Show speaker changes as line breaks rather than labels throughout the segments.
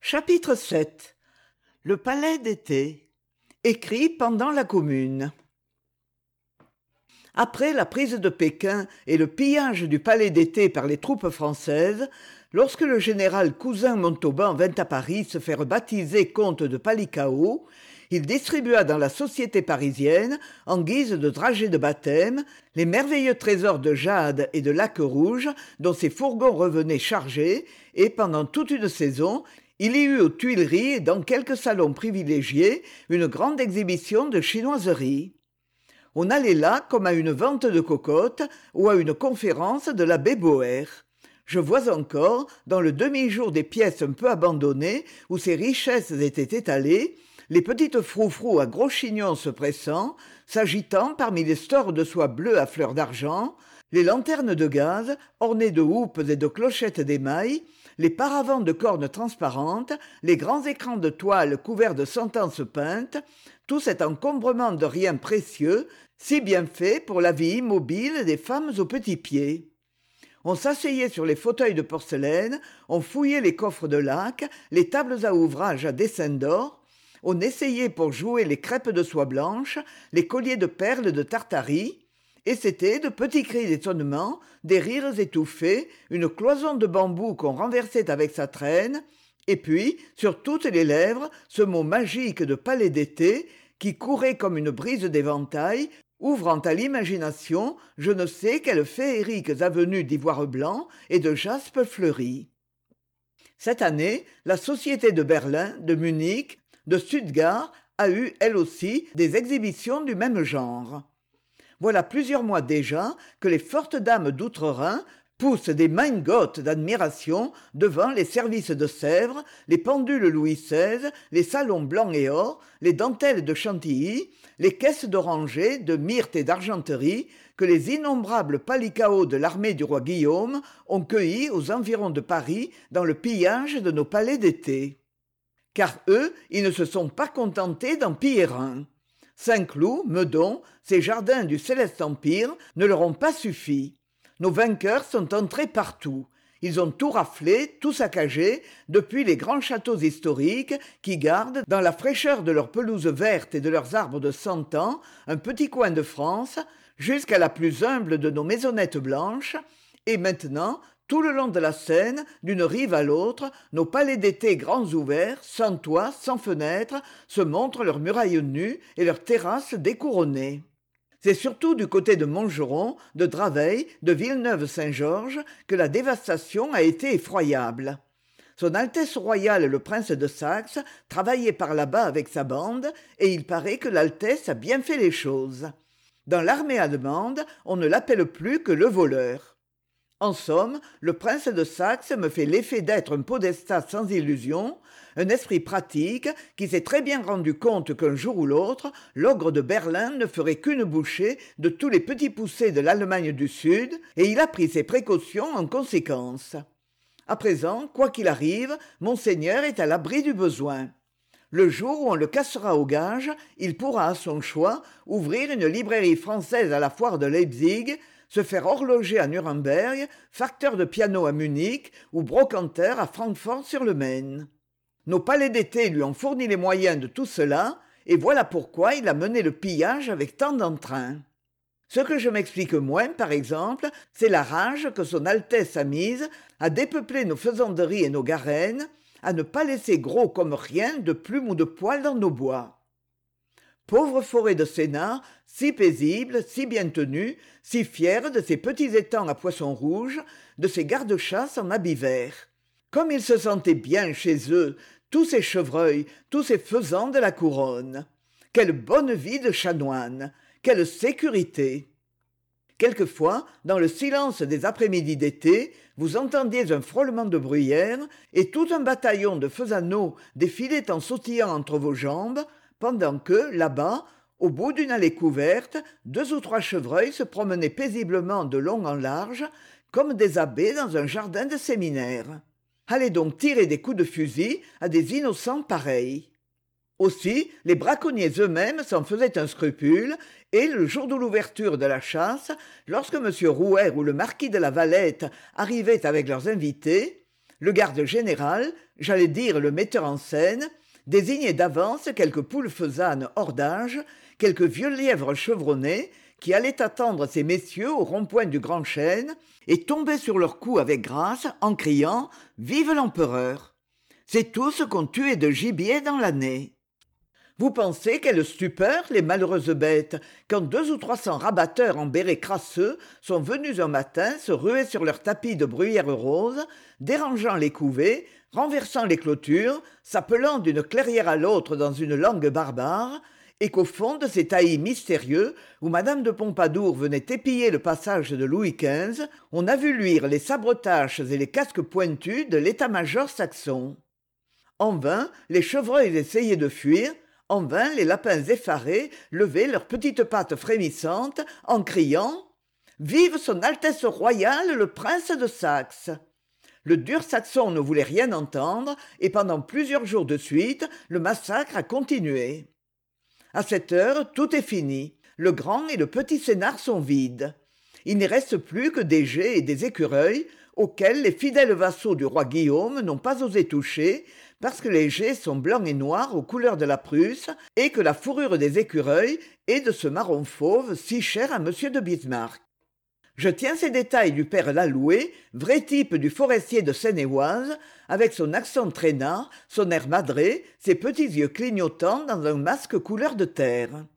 Chapitre 7. Le palais d'été. Écrit pendant la Commune. Après la prise de Pékin et le pillage du palais d'été par les troupes françaises, lorsque le général Cousin Montauban vint à Paris se faire baptiser comte de Palikao, il distribua dans la société parisienne, en guise de dragées de baptême, les merveilleux trésors de jade et de laque rouge dont ses fourgons revenaient chargés, et pendant toute une saison, il y eut aux Tuileries et dans quelques salons privilégiés une grande exhibition de chinoiseries. On allait là comme à une vente de cocottes ou à une conférence de l'abbé Boer. Je vois encore, dans le demi-jour des pièces un peu abandonnées où ces richesses étaient étalées, les petites froufrous à gros chignons se pressant, s'agitant parmi les stores de soie bleue à fleurs d'argent, les lanternes de gaz, ornées de houppes et de clochettes d'émail, les paravents de cornes transparentes, les grands écrans de toile couverts de sentences peintes, tout cet encombrement de riens précieux, si bien fait pour la vie immobile des femmes aux petits pieds. On s'asseyait sur les fauteuils de porcelaine, on fouillait les coffres de laque, les tables à ouvrage à dessins d'or, on essayait pour jouer les crêpes de soie blanche, les colliers de perles de Tartarie, et c'était de petits cris d'étonnement, des rires étouffés, une cloison de bambou qu'on renversait avec sa traîne, et puis, sur toutes les lèvres, ce mot magique de palais d'été qui courait comme une brise d'éventail, ouvrant à l'imagination je ne sais quelles féeriques avenues d'ivoire blanc et de jaspe fleuri. Cette année, la Société de Berlin, de Munich, de Stuttgart a eu, elle aussi, des exhibitions du même genre. Voilà plusieurs mois déjà que les fortes dames d'outre-Rhin poussent des Mein Gott d'admiration devant les services de Sèvres, les pendules Louis XVI, les salons blancs et or, les dentelles de Chantilly, les caisses d'oranger, de myrte et d'argenterie que les innombrables palicaos de l'armée du roi Guillaume ont cueillis aux environs de Paris dans le pillage de nos palais d'été. Car eux, ils ne se sont pas contentés d'en piller un. Saint-Cloud, Meudon, ces jardins du céleste empire ne leur ont pas suffi. Nos vainqueurs sont entrés partout. Ils ont tout raflé, tout saccagé, depuis les grands châteaux historiques qui gardent, dans la fraîcheur de leurs pelouses vertes et de leurs arbres de 100 ans, un petit coin de France, jusqu'à la plus humble de nos maisonnettes blanches, et maintenant, tout le long de la Seine, d'une rive à l'autre, nos palais d'été grands ouverts, sans toit, sans fenêtres, se montrent leurs murailles nues et leurs terrasses découronnées. C'est surtout du côté de Montgeron, de Draveil, de Villeneuve-Saint-Georges que la dévastation a été effroyable. Son Altesse royale le prince de Saxe travaillait par là-bas avec sa bande, et il paraît que l'Altesse a bien fait les choses. Dans l'armée allemande, on ne l'appelle plus que le voleur. En somme, le prince de Saxe me fait l'effet d'être un podestat sans illusion, un esprit pratique qui s'est très bien rendu compte qu'un jour ou l'autre, l'ogre de Berlin ne ferait qu'une bouchée de tous les petits poussés de l'Allemagne du Sud, et il a pris ses précautions en conséquence. À présent, quoi qu'il arrive, monseigneur est à l'abri du besoin. Le jour où on le cassera au gage, il pourra, à son choix, ouvrir une librairie française à la foire de Leipzig, se faire horloger à Nuremberg, facteur de piano à Munich ou brocanteur à Francfort-sur-le-Main. Nos palais d'été lui ont fourni les moyens de tout cela, et voilà pourquoi il a mené le pillage avec tant d'entrain. Ce que je m'explique moins, par exemple, c'est la rage que son Altesse a mise à dépeupler nos faisanderies et nos garennes, à ne pas laisser gros comme rien de plumes ou de poils dans nos bois. Pauvre forêt de Sénart, si paisible, si bien tenue, si fière de ses petits étangs à poissons rouges, de ses gardes-chasse en habits verts. Comme ils se sentaient bien chez eux, tous ces chevreuils, tous ces faisans de la couronne. Quelle bonne vie de chanoine, quelle sécurité! Quelquefois, dans le silence des après-midi d'été, vous entendiez un frôlement de bruyère, et tout un bataillon de faisans défilait en sautillant entre vos jambes, pendant que, là-bas, au bout d'une allée couverte, 2 ou 3 chevreuils se promenaient paisiblement de long en large, comme des abbés dans un jardin de séminaire. Allez donc tirer des coups de fusil à des innocents pareils. Aussi, les braconniers eux-mêmes s'en faisaient un scrupule, et le jour de l'ouverture de la chasse, lorsque M. Rouher ou le marquis de la Valette arrivaient avec leurs invités, Le garde général, j'allais dire le metteur en scène, désignait d'avance quelques poules faisanes hors d'âge, quelques vieux lièvres chevronnés, qui allaient attendre ces messieurs au rond-point du Grand Chêne et tomber sur leur cou avec grâce en criant « Vive l'empereur !» C'est tout ce qu'on tuait de gibier dans l'année. Vous pensez quelle stupeur, les malheureuses bêtes, quand 200 ou 300 rabatteurs en bérets crasseux sont venus un matin se ruer sur leur tapis de bruyère rose, dérangeant les couvées, renversant les clôtures, s'appelant d'une clairière à l'autre dans une langue barbare, et qu'au fond de ces taillis mystérieux, où madame de Pompadour venait épier le passage de Louis XV, on a vu luire les sabretaches et les casques pointus de l'état-major saxon. En vain, les chevreuils essayaient de fuir, en vain les lapins effarés levaient leurs petites pattes frémissantes en criant « Vive son Altesse royale le prince de Saxe !» Le dur saxon ne voulait rien entendre et pendant plusieurs jours de suite, le massacre a continué. À cette heure, tout est fini. Le grand et le petit Sénart sont vides. Il n'y reste plus que des geais et des écureuils auxquels les fidèles vassaux du roi Guillaume n'ont pas osé toucher parce que les geais sont blancs et noirs aux couleurs de la Prusse et que la fourrure des écureuils est de ce marron fauve si cher à M. de Bismarck. Je tiens ces détails du père Lalouët, vrai type du forestier de Seine-et-Oise, avec son accent traînard, son air madré, ses petits yeux clignotants dans un masque couleur de terre.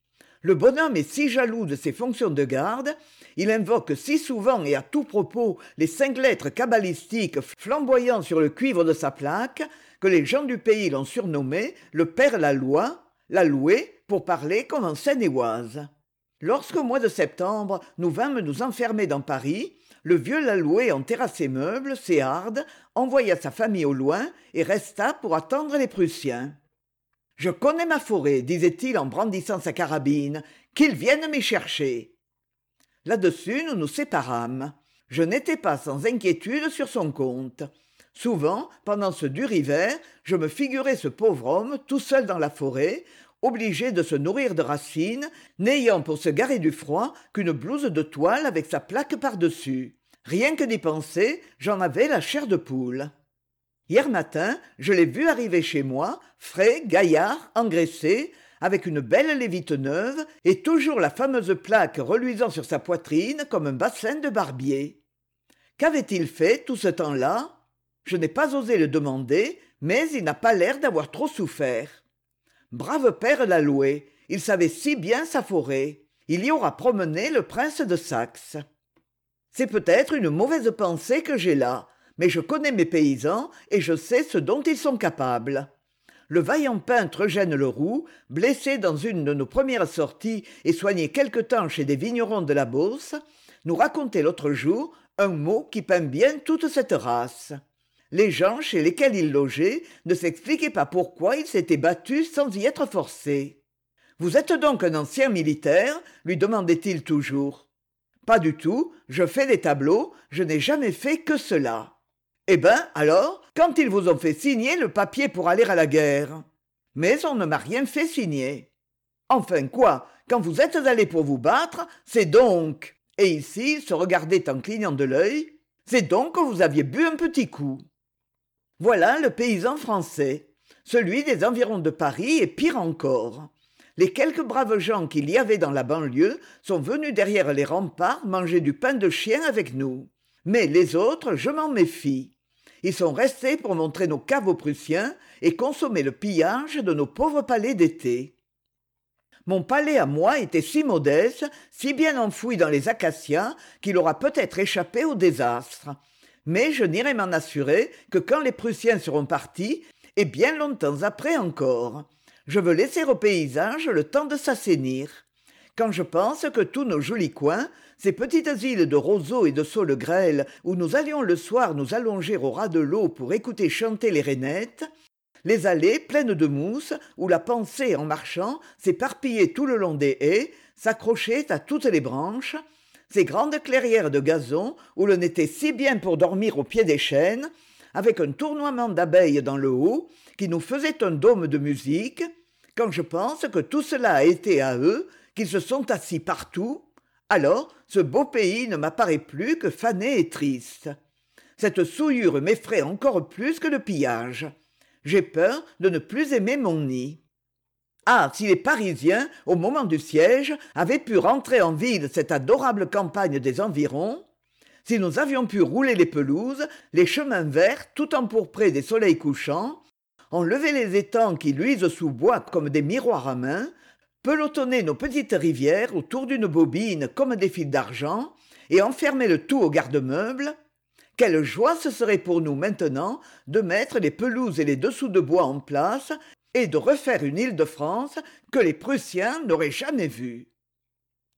Le bonhomme est si jaloux de ses fonctions de garde, il invoque si souvent et à tout propos les 5 lettres cabalistiques flamboyant sur le cuivre de sa plaque, que les gens du pays l'ont surnommé le père Lalouët, pour parler comme en Seine-et-Oise. Lorsqu'au mois de septembre, nous vînmes nous enfermer dans Paris, le vieux Lalouët enterra ses meubles, ses hardes, envoya sa famille au loin et resta pour attendre les Prussiens. « Je connais ma forêt, disait-il en brandissant sa carabine, qu'ils viennent m'y chercher. » Là-dessus, nous nous séparâmes. Je n'étais pas sans inquiétude sur son compte. Souvent, pendant ce dur hiver, je me figurais ce pauvre homme tout seul dans la forêt, obligé de se nourrir de racines, n'ayant pour se garer du froid qu'une blouse de toile avec sa plaque par-dessus. Rien que d'y penser, j'en avais la chair de poule. Hier matin, je l'ai vu arriver chez moi, frais, gaillard, engraissé, avec une belle lévite neuve et toujours la fameuse plaque reluisant sur sa poitrine comme un bassin de barbier. Qu'avait-il fait tout ce temps-là ? Je n'ai pas osé le demander, mais il n'a pas l'air d'avoir trop souffert. Brave père Lalouët, il savait si bien sa forêt. Il y aura promené le prince de Saxe. C'est peut-être une mauvaise pensée que j'ai là, mais je connais mes paysans et je sais ce dont ils sont capables. Le vaillant peintre Eugène Leroux, blessé dans une de nos premières sorties et soigné quelque temps chez des vignerons de la Beauce, nous racontait l'autre jour un mot qui peint bien toute cette race. Les gens chez lesquels il logeait ne s'expliquaient pas pourquoi il s'était battu sans y être forcé. « Vous êtes donc un ancien militaire ?» lui demandait-il toujours. « Pas du tout, je fais des tableaux, je n'ai jamais fait que cela. » « Eh ben, alors, quand ils vous ont fait signer le papier pour aller à la guerre ? » « Mais on ne m'a rien fait signer. »« Enfin quoi, quand vous êtes allé pour vous battre, c'est donc... » Et ici, il se regardait en clignant de l'œil. « C'est donc que vous aviez bu un petit coup. » Voilà le paysan français. Celui des environs de Paris est pire encore. Les quelques braves gens qu'il y avait dans la banlieue sont venus derrière les remparts manger du pain de chien avec nous. Mais les autres, je m'en méfie. Ils sont restés pour montrer nos caves aux Prussiens et consommer le pillage de nos pauvres palais d'été. Mon palais à moi était si modeste, si bien enfoui dans les acacias, qu'il aura peut-être échappé au désastre. Mais je n'irai m'en assurer que quand les Prussiens seront partis, et bien longtemps après encore. Je veux laisser au paysage le temps de s'assainir. Quand je pense que tous nos jolis coins, ces petites îles de roseaux et de saules grêles où nous allions le soir nous allonger au ras de l'eau pour écouter chanter les rainettes, les allées pleines de mousse où la pensée en marchant s'éparpillait tout le long des haies, s'accrochait à toutes les branches, ces grandes clairières de gazon où l'on était si bien pour dormir au pied des chênes, avec un tournoiement d'abeilles dans le haut qui nous faisait un dôme de musique, quand je pense que tout cela a été à eux, qu'ils se sont assis partout, alors ce beau pays ne m'apparaît plus que fané et triste. Cette souillure m'effraie encore plus que le pillage. J'ai peur de ne plus aimer mon nid. Ah, si les Parisiens, au moment du siège, avaient pu rentrer en vide cette adorable campagne des environs, si nous avions pu rouler les pelouses, les chemins verts, tout empourprés des soleils couchants, enlever les étangs qui luisent sous bois comme des miroirs à main, pelotonner nos petites rivières autour d'une bobine comme des fils d'argent, et enfermer le tout au garde-meuble, quelle joie ce serait pour nous maintenant de mettre les pelouses et les dessous de bois en place et de refaire une Île-de-France que les Prussiens n'auraient jamais vue.